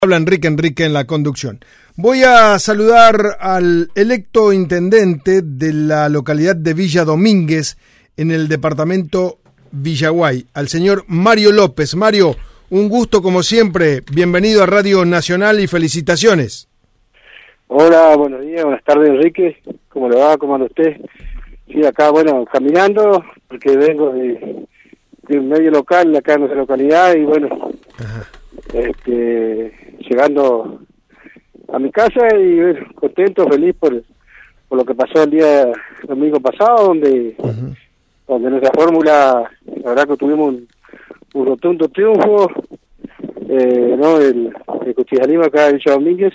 Habla Enrique en la conducción. Voy a saludar al electo intendente de la localidad de Villa Domínguez, en el departamento Villaguay, al señor Mario López. Mario, un gusto como siempre. Bienvenido a Radio Nacional y felicitaciones. Hola, buenos días, buenas tardes, Enrique. ¿Cómo le va? ¿Cómo anda usted? Sí, acá, bueno, caminando, porque vengo de un medio local acá en nuestra localidad y bueno, Ajá. Llegando a mi casa y bueno, contento, feliz por lo que pasó el día domingo pasado, donde nuestra fórmula, la verdad que tuvimos un rotundo triunfo, ¿no? El Cuchillanima acá en Villa Domínguez,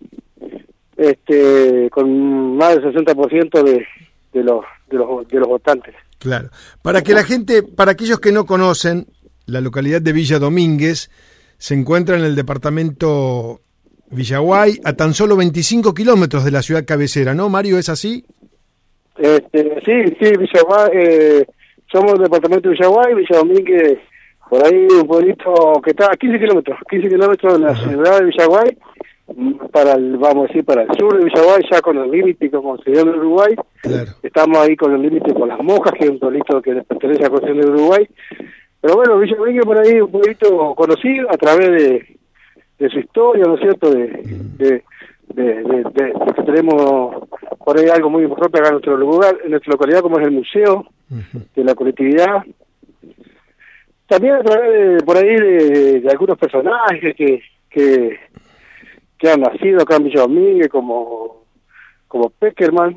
con más del 60% de los votantes. Claro. Para que la gente, para aquellos que no conocen, la localidad de Villa Domínguez se encuentra en el departamento Villaguay, a tan solo 25 kilómetros de la ciudad cabecera, ¿no, Mario? ¿Es así? Sí, Villaguay, somos del departamento de Villaguay, Villa Domínguez, por ahí un pueblito que está a 15 kilómetros de la ciudad de Villaguay, para el sur de Villaguay, ya con el límite con Concepción de Uruguay. Claro. Estamos ahí con el límite con Las Mojas, que es un pueblito que pertenece a Concepción de Uruguay. Pero bueno, Villa Domínguez por ahí un pueblito conocido a través de su historia, ¿no es cierto? De que tenemos por ahí algo muy importante acá en nuestro lugar, en nuestra localidad, como es el museo de la colectividad. También a través por ahí de algunos personajes que han nacido acá en Villa Domínguez, como Peckerman.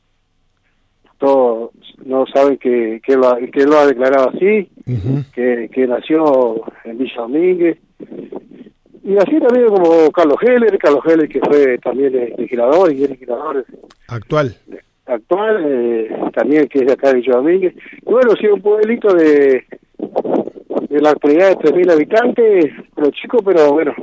Todos no saben que lo ha declarado así, que nació en Villa Domínguez. Y así también como Carlos Heller que fue también legislador y es legislador Actual, también que es de acá de Villa Domínguez. Y bueno, sí, un pueblito de la actualidad de 3.000 habitantes, pero chico, pero bueno,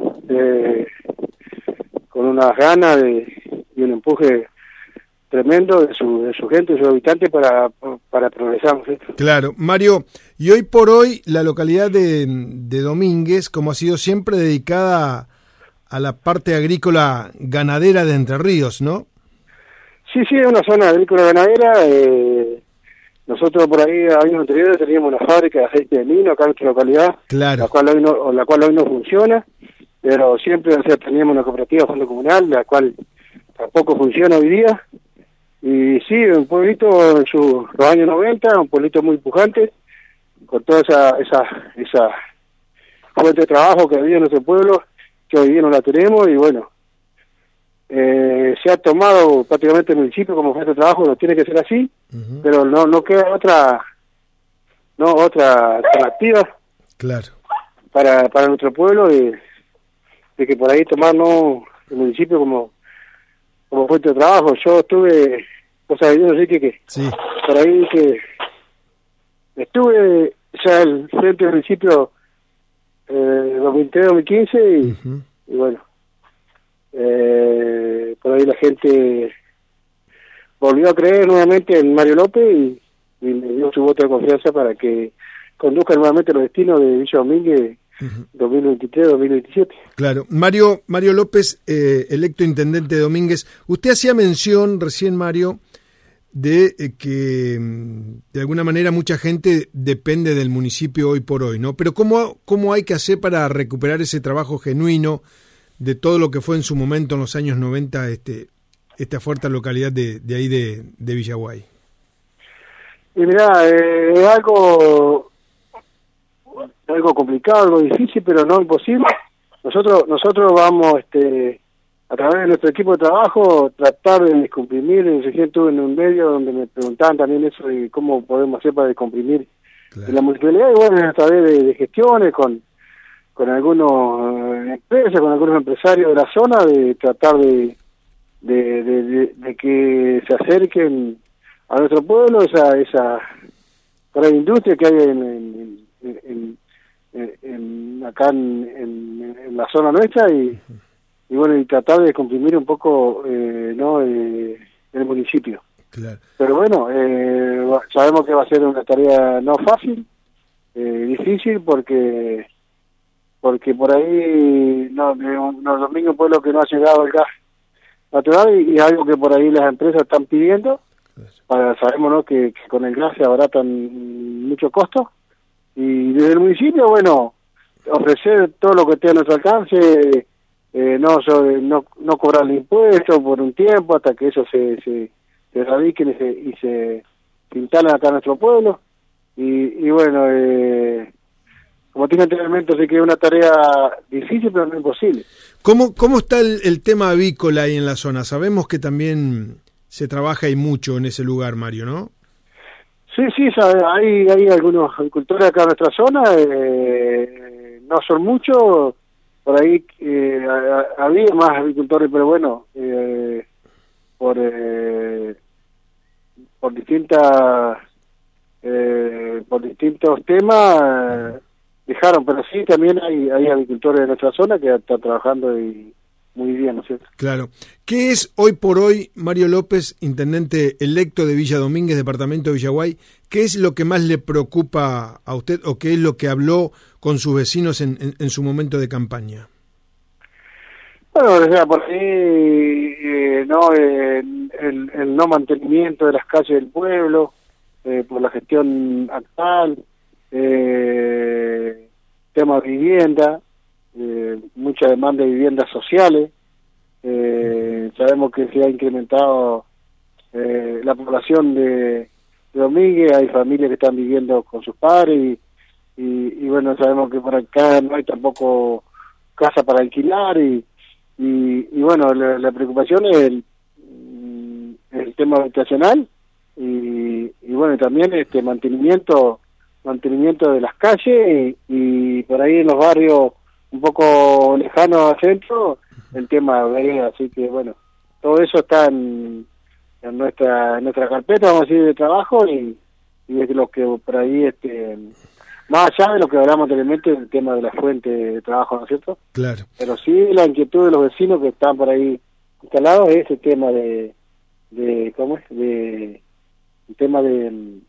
con unas ganas y un empuje tremendo de su gente, de sus habitantes para progresar, ¿sí? claro. Mario, y hoy por hoy la localidad de Domínguez, como ha sido siempre dedicada a la parte agrícola ganadera de Entre Ríos, ¿no? Sí, es una zona agrícola ganadera. Nosotros por ahí, años anteriores, teníamos una fábrica de aceite de lino acá en nuestra localidad, Claro. la cual hoy no funciona, pero siempre, o sea, teníamos una cooperativa fondo comunal, la cual tampoco funciona hoy día. Y sí, un pueblito en los años 90, un pueblito muy pujante, con toda esa fuente de trabajo que había en nuestro pueblo, que hoy día no la tenemos, y bueno, se ha tomado prácticamente el municipio como fuente de trabajo, no tiene que ser así, pero no queda otra alternativa, Claro, para nuestro pueblo de que por ahí tomarnos el municipio como fuente de trabajo. Yo estuve, vos sabés, Enrique, que sí. por ahí que estuve ya al frente del municipio 2003-2015 y bueno, por ahí la gente volvió a creer nuevamente en Mario López y me dio su voto de confianza para que conduzca nuevamente los destinos de Villa Domínguez 2023-2027. Claro. Mario López, electo intendente de Domínguez, usted hacía mención recién, Mario, de que de alguna manera mucha gente depende del municipio hoy por hoy, ¿no? Pero ¿cómo hay que hacer para recuperar ese trabajo genuino de todo lo que fue en su momento en los años 90 esta fuerte localidad de ahí de Villaguay? Y mirá, es algo complicado, algo difícil, pero no imposible. Nosotros vamos a través de nuestro equipo de trabajo tratar de descomprimir. Recién estuve en un medio donde me preguntaban también eso de cómo podemos hacer para descomprimir la municipalidad, y bueno, a través de gestiones con algunos empresas, con algunos empresarios de la zona, de tratar de que se acerquen a nuestro pueblo, esa gran industria que hay acá en la zona nuestra, y bueno, y tratar de comprimir un poco el municipio. Claro. Pero bueno, sabemos que va a ser una tarea no fácil, difícil, porque porque por ahí los domingos fue lo que no ha llegado el gas natural y algo que por ahí las empresas están pidiendo. Sabemos, ¿no?, que con el gas se abaratan mucho costo, y desde el municipio, bueno, ofrecer todo lo que esté a nuestro alcance, no cobrar el impuesto por un tiempo hasta que eso se radiquen y se instalen acá en nuestro pueblo, y bueno, como te dije anteriormente, sé que es una tarea difícil pero no imposible. ¿Cómo está el tema avícola ahí en la zona? Sabemos que también se trabaja y mucho en ese lugar, Mario, ¿no? Sí, hay algunos agricultores acá en nuestra zona, no son muchos, por ahí había más agricultores, pero bueno, por distintos temas dejaron, pero sí también hay agricultores de nuestra zona que están trabajando y muy bien, ¿no es cierto? Claro. ¿Qué es hoy por hoy, Mario López, intendente electo de Villa Domínguez, departamento de Villaguay, qué es lo que más le preocupa a usted o qué es lo que habló con sus vecinos en su momento de campaña? Bueno, o sea, por ahí el no mantenimiento de las calles del pueblo, por la gestión actual, tema de vivienda, mucha demanda de viviendas sociales. Sabemos que se ha incrementado la población de Domínguez, hay familias que están viviendo con sus padres y bueno, sabemos que por acá no hay tampoco casa para alquilar y bueno, la preocupación es el tema habitacional y bueno, también mantenimiento de las calles y por ahí en los barrios un poco lejanos al centro, el tema de veredas, así que bueno, todo eso está en nuestra carpeta, vamos a decir, de trabajo y es lo que por ahí, más allá de lo que hablamos anteriormente, el tema de la fuente de trabajo, ¿no es cierto? Claro. Pero sí la inquietud de los vecinos que están por ahí instalados es ese tema el tema de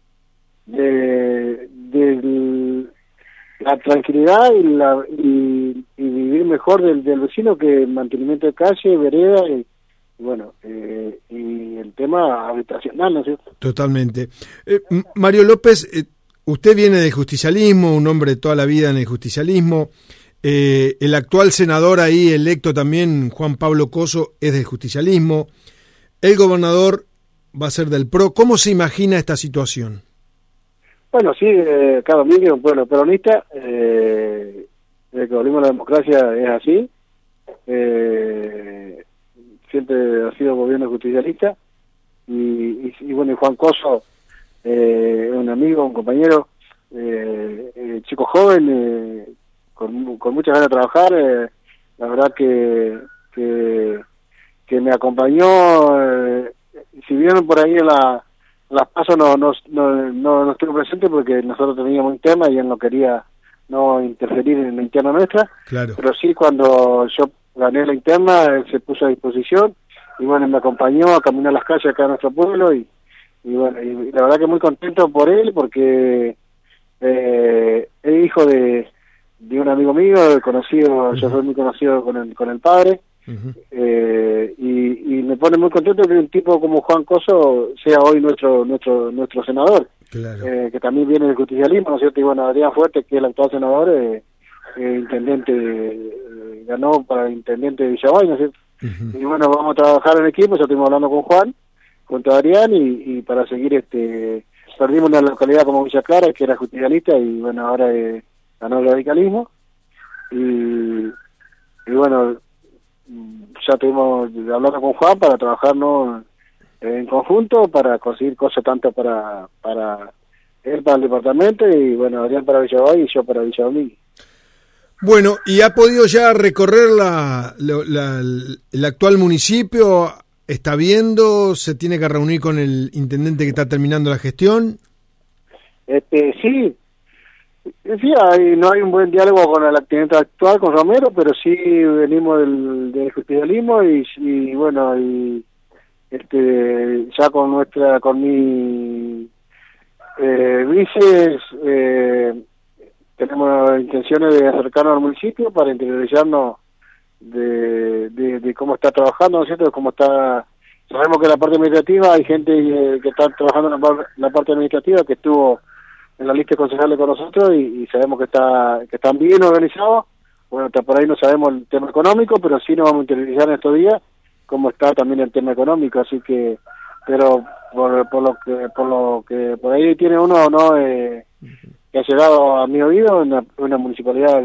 la tranquilidad y vivir mejor del vecino, que el mantenimiento de calle, vereda y bueno, y el tema habitacional, ¿no es cierto? Totalmente. Mario López, usted viene del justicialismo, un hombre de toda la vida en el justicialismo. El actual senador ahí electo también, Juan Pablo Coso, es del justicialismo. El gobernador va a ser del PRO. ¿Cómo se imagina esta situación? Bueno, sí, cada domingo es un pueblo peronista, desde que volvimos a la democracia es así, siempre ha sido gobierno justicialista, y bueno, y Juan Coso es un amigo, un compañero, chico joven, con muchas ganas de trabajar, la verdad que me acompañó, si vieron por ahí en las pasos no estuve presente porque nosotros teníamos un tema y él no quería no interferir en la interna nuestra. Claro. Pero sí, cuando yo gané la interna, él se puso a disposición y bueno, me acompañó a caminar las calles acá en nuestro pueblo y bueno, y la verdad que muy contento por él porque es hijo de un amigo mío, conocido, yo soy muy conocido con el padre. Uh-huh. Y me pone muy contento que un tipo como Juan Coso sea hoy nuestro senador, claro. Que también viene del justicialismo, ¿no es cierto? Y bueno, Adrián Fuerte, que es el actual senador, intendente, ganó para el intendente de Villaguay, ¿no es cierto? Uh-huh. Y bueno, vamos a trabajar en equipo, ya estuvimos hablando con Juan, junto a Adrián, y para seguir, perdimos una localidad como Villa Clara, que era justicialista, y bueno, ahora ganó el radicalismo, y bueno, ya estuvimos hablando con Juan para trabajarnos en conjunto para conseguir cosas tanto para él para el departamento y bueno, Adrián para Villaguay y yo para Villa Domínguez. Bueno, ¿y ha podido ya recorrer el actual municipio? ¿Está viendo? ¿Se tiene que reunir con el intendente que está terminando la gestión? Sí, no hay un buen diálogo con el intendente actual, con Romero, pero sí venimos del justicialismo y bueno, y ya con mi vice tenemos intenciones de acercarnos al municipio para interiorizarnos de cómo está trabajando, ¿no es cierto? De cómo está. Sabemos que en la parte administrativa hay gente que está trabajando en la parte administrativa, que estuvo en la lista de concejales con nosotros y sabemos que están bien organizados. Bueno, hasta por ahí no sabemos el tema económico, pero sí nos vamos a interiorizar en estos días cómo está también el tema económico, así que, pero por lo que por ahí tiene uno, ¿no? Que ha llegado a mi oído, una municipalidad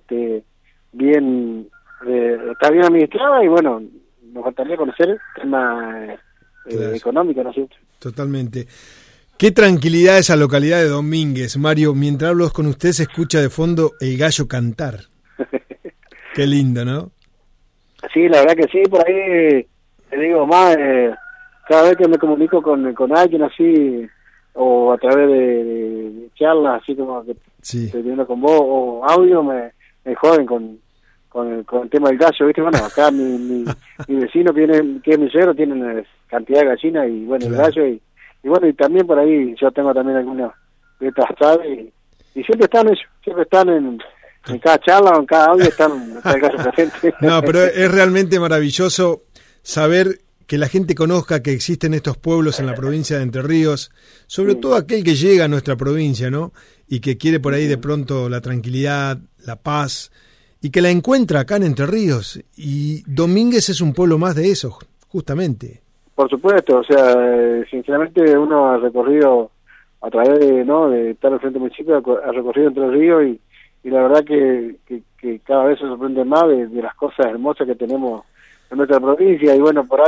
bien está bien administrada y bueno, nos faltaría conocer el tema Claro. económico, ¿no es cierto? Totalmente. Qué tranquilidad esa localidad de Domínguez, Mario. Mientras hablo con usted se escucha de fondo el gallo cantar. Qué lindo, ¿no? Sí, la verdad que sí, por ahí te digo más, cada vez que me comunico con alguien así, o a través de charlas, así como que Sí. estoy viendo con vos, o audio, me joden con el tema del gallo, ¿viste? Bueno, acá mi vecino que es millero, tiene una cantidad de gallinas y bueno, Claro. el gallo y bueno, y también por ahí yo tengo también algunas de estas aves y siempre están ellos, siempre están en cada charla o en cada audio está el gallo presente. No, pero es realmente maravilloso saber que la gente conozca que existen estos pueblos en la provincia de Entre Ríos, sobre Sí. todo aquel que llega a nuestra provincia, ¿no? Y que quiere por ahí de pronto la tranquilidad, la paz, y que la encuentra acá en Entre Ríos. Y Domínguez es un pueblo más de eso, justamente. Por supuesto, o sea, sinceramente uno ha recorrido a través de estar al frente del municipio, ha recorrido Entre Ríos y la verdad que cada vez se sorprende más de las cosas hermosas que tenemos en nuestra provincia y bueno, por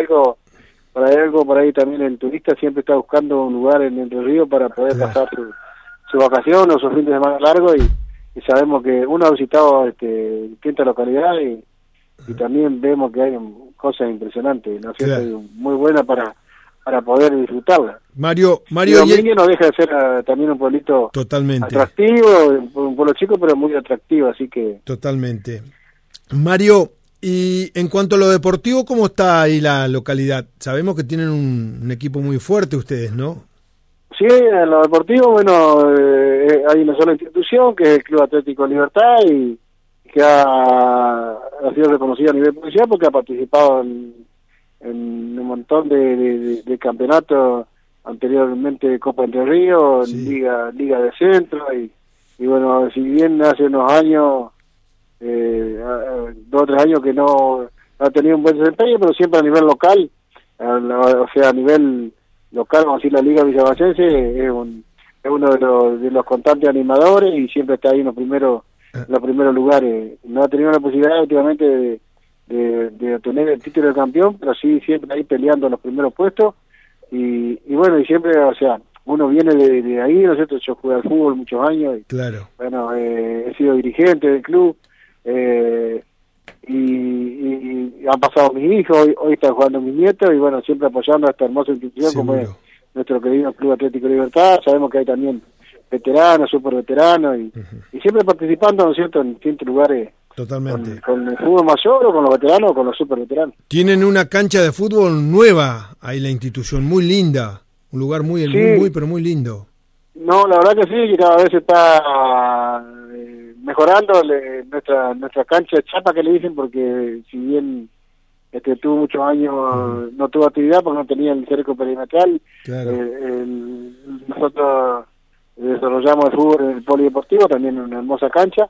ahí también el turista siempre está buscando un lugar en Entre Ríos para poder Claro. pasar su vacación o su fin de semana largo y sabemos que uno ha visitado distintas localidades y también vemos que hay cosas impresionantes, ¿no es cierto? Claro. Y muy buenas para poder disfrutarla. Mario, Y Domínguez no deja de ser también un pueblito totalmente. atractivo, un pueblo chico pero muy atractivo, así que Totalmente. Mario, y en cuanto a lo deportivo, ¿cómo está ahí la localidad? Sabemos que tienen un equipo muy fuerte ustedes, ¿no? sí, en lo deportivo, bueno, hay una sola institución que es el Club Atlético Libertad y que ha sido reconocido a nivel provincial porque ha participado en un montón de campeonatos, anteriormente Copa Entre Ríos, Sí. Liga de Centro y bueno, si bien hace unos años, 2 o 3 años que no ha tenido un buen desempeño, pero siempre a nivel local, o sea, a nivel local, vamos a decir, la Liga Villabacense es uno de los constantes animadores y siempre está ahí en los primeros lugares. No ha tenido la posibilidad últimamente de obtener el título de campeón, pero sí siempre ahí peleando en los primeros puestos y bueno, y siempre, o sea, uno viene de ahí, ¿no es cierto? Yo jugué al fútbol muchos años y Claro. bueno, he sido dirigente del club y han pasado mis hijos, hoy están jugando mis nietos y bueno, siempre apoyando a esta hermosa institución como es Seguro. nuestro querido Club Atlético Libertad. Sabemos que hay también veteranos, super veteranos y siempre participando, ¿no es cierto?, en distintos lugares Totalmente. con el fútbol mayor o con los veteranos o con los super veteranos. Tienen una cancha de fútbol nueva ahí la institución, muy linda. Un lugar muy, Sí. muy, pero muy lindo. No, la verdad que sí, que cada vez se está mejorando nuestra cancha de chapa que le dicen, porque si bien tuvo muchos años, no tuvo actividad porque no tenía el cerco perimetral, Claro. nosotros desarrollamos el fútbol en el polideportivo, también en una hermosa cancha,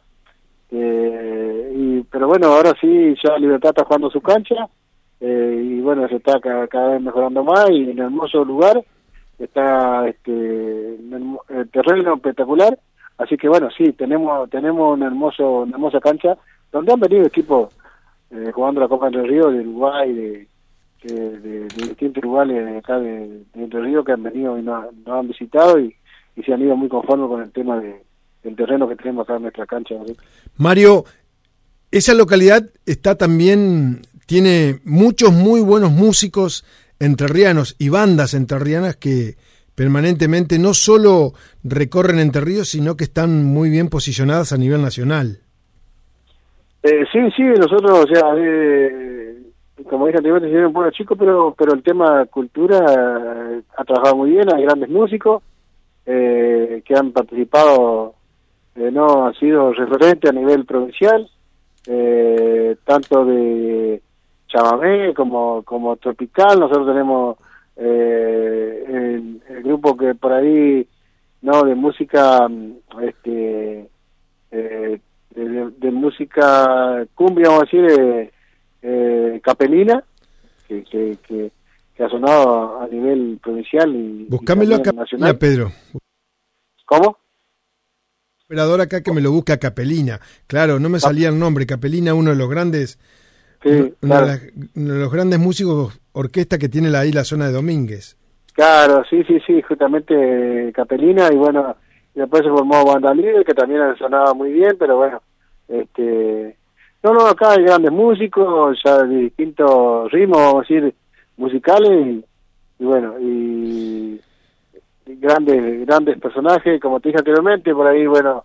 pero bueno, ahora sí, ya Libertad está jugando su cancha, y bueno, se está cada vez mejorando más y en un hermoso lugar. Está el terreno espectacular, así que bueno, sí, tenemos una hermosa cancha donde han venido equipos jugando la Copa Entre Ríos de Uruguay, de distintos lugares de acá de Entre Ríos que han venido y nos han visitado y se han ido muy conformes con el tema del terreno que tenemos acá en nuestra cancha, ¿no? Mario, esa localidad tiene muchos muy buenos músicos entrerrianos y bandas entrerrianas que permanentemente no solo recorren Entre Ríos, sino que están muy bien posicionadas a nivel nacional. Sí, nosotros, o sea, como dije anteriormente, tiene un pueblo chico, pero el tema cultura ha trabajado muy bien, hay grandes músicos que han participado no ha sido referente a nivel provincial, tanto de chamamé como tropical. Nosotros tenemos el grupo que por ahí, no, de música, de música cumbia, vamos a decir, capelina, que ha sonado a nivel provincial y buscámelo acá, nacional. Pedro. ¿Cómo? Operador acá que me lo busca Capelina. Claro, no me salía el nombre. Capelina, uno de los grandes, Sí, uno claro. de los grandes músicos, orquesta que tiene ahí la zona de Domínguez. Claro, sí, justamente Capelina, y bueno, y después se formó Banda Líder, que también sonaba muy bien, pero bueno, no, acá hay grandes músicos, ya de distintos ritmos, vamos a decir, musicales, y bueno, y grandes personajes, como te dije anteriormente, por ahí, bueno,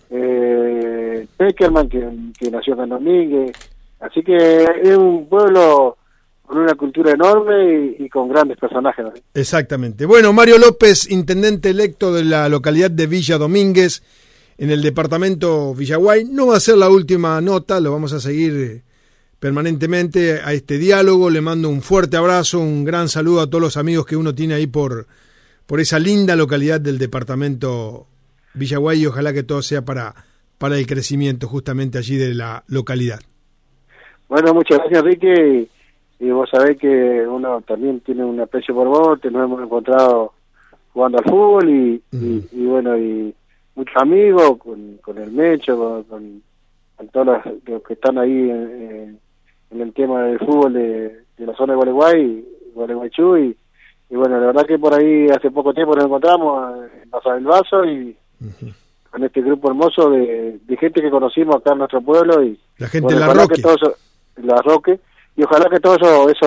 Peckerman, que nació acá en Domínguez, así que es un pueblo con una cultura enorme y con grandes personajes, ¿no? Exactamente. Bueno, Mario López, intendente electo de la localidad de Villa Domínguez, en el departamento Villaguay. No va a ser la última nota, lo vamos a seguir permanentemente a este diálogo. Le mando un fuerte abrazo, un gran saludo a todos los amigos que uno tiene ahí por esa linda localidad del departamento Villaguay, y ojalá que todo sea para el crecimiento justamente allí de la localidad. Bueno, muchas gracias, Enrique, y vos sabés que uno también tiene un aprecio por vos, nos hemos encontrado jugando al fútbol y bueno, y muchos amigos, con el Mecho, con todos los que están ahí en el tema del fútbol de la zona de Gualeguaychú, y bueno, la verdad que por ahí hace poco tiempo nos encontramos en Pasar el Vaso, y con este grupo hermoso de gente que conocimos acá en nuestro pueblo, y la gente de bueno, la Roque, y ojalá que todos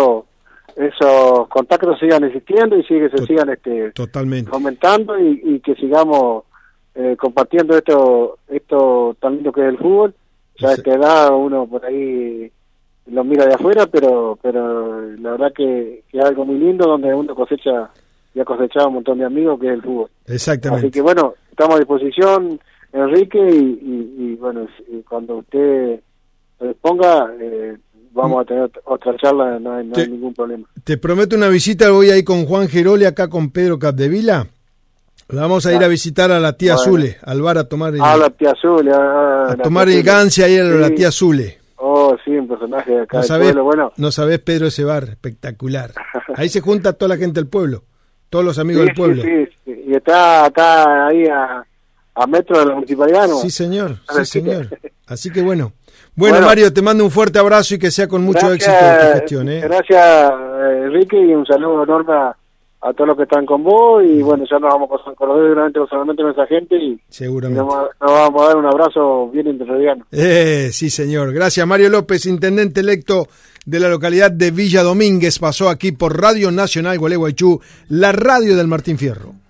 esos contactos sigan existiendo y se sigan totalmente aumentando, y que sigamos compartiendo esto tan lindo que es el fútbol. Ya a esta edad uno por ahí lo mira de afuera, pero la verdad que es algo muy lindo, donde uno ha cosechado un montón de amigos, que es el fútbol. Exactamente. Así que bueno, estamos a disposición, Enrique, y bueno, cuando usted ponga, vamos a tener otra charla, no hay ningún problema. Te prometo una visita, voy ahí con Juan Geroli, acá con Pedro Capdevila. La vamos a ir a visitar a la tía Zule, al bar a tomar la tía Zule, a tomar el ganse ahí a la tía Zule. Oh, sí, un personaje de acá del pueblo, bueno. No sabés, Pedro, ese bar, espectacular. Ahí se junta toda la gente del pueblo, todos los amigos del pueblo. Sí, y está ahí a metro de la municipalidad, ¿no? Sí, señor. Así que bueno, Mario, te mando un fuerte abrazo y que sea con mucho éxito en tu gestión. Gracias, Enrique, y un saludo enorme a todos los que están con vos, y bueno, ya nos vamos a conocer solamente nuestra gente, y seguramente nos vamos a dar un abrazo bien entrerriano. Sí, señor. Gracias, Mario López, intendente electo de la localidad de Villa Domínguez, pasó aquí por Radio Nacional Gualeguaychú, la radio del Martín Fierro.